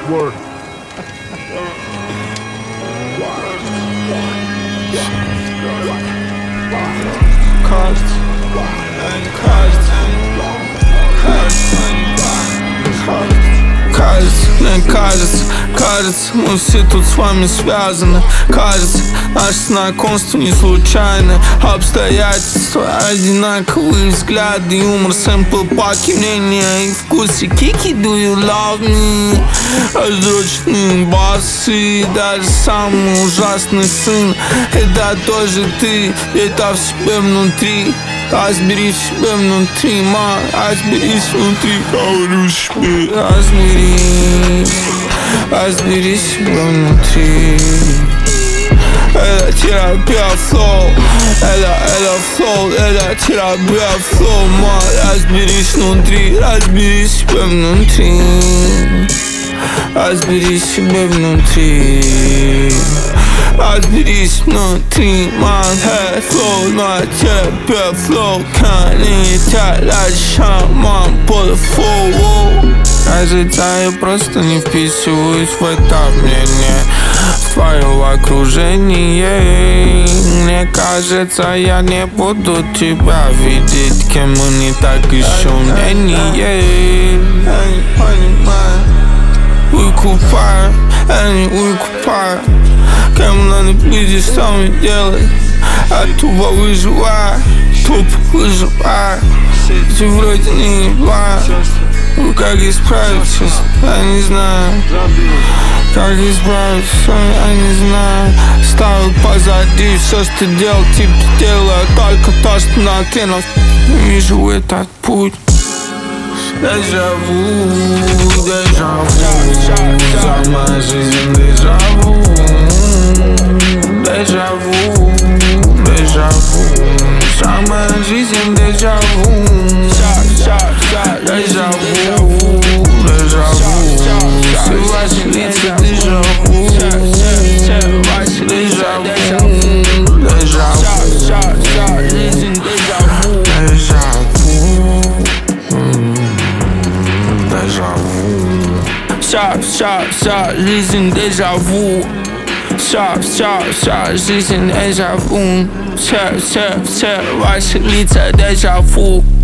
Word. Кажется, мы все тут с вами связаны. Кажется, наше знакомство не случайно. Обстоятельства одинаковые, взгляды, юмор, сэмпл, паки, мнения и вкусы. Кики, do you love me? Раздроченные басы, даже самый ужасный сын. Это тоже ты, это в себе внутри. Разберись в себе внутри, ма, разберись внутри, говорю себе. Разберись в себе внутри. Это терапия флоу, это флоу, это терапия флоу, ма, разберись внутри, разберись в себе внутри. Разберись в себе внутри. Разберись внутри, my head flow, на терапия флоу. Can't летать дальше, мам, по дефолту. Кажется, я просто не вписываюсь в это мнение, в твое окружение. Мне кажется, я не буду тебя видеть, кем мы не так еще мнение. Я не понимаю, выкупаю, я не выкупаю. Кем надо быть, что мне делать? Я тупо выживаю, ты вроде не ебла. Как исправиться, я не знаю. Как исправиться, я не знаю. Ставил позади все, что делал, типа делаю только то, что натянул. Вижу этот путь. Дежавю, за мою жизнь дежавю. Дежавю, за мою жизнь дежавю. Все ваши лица дежавю. Вся жизнь дежавю. Вся жизнь дежавю. Все ваши лица дежавю.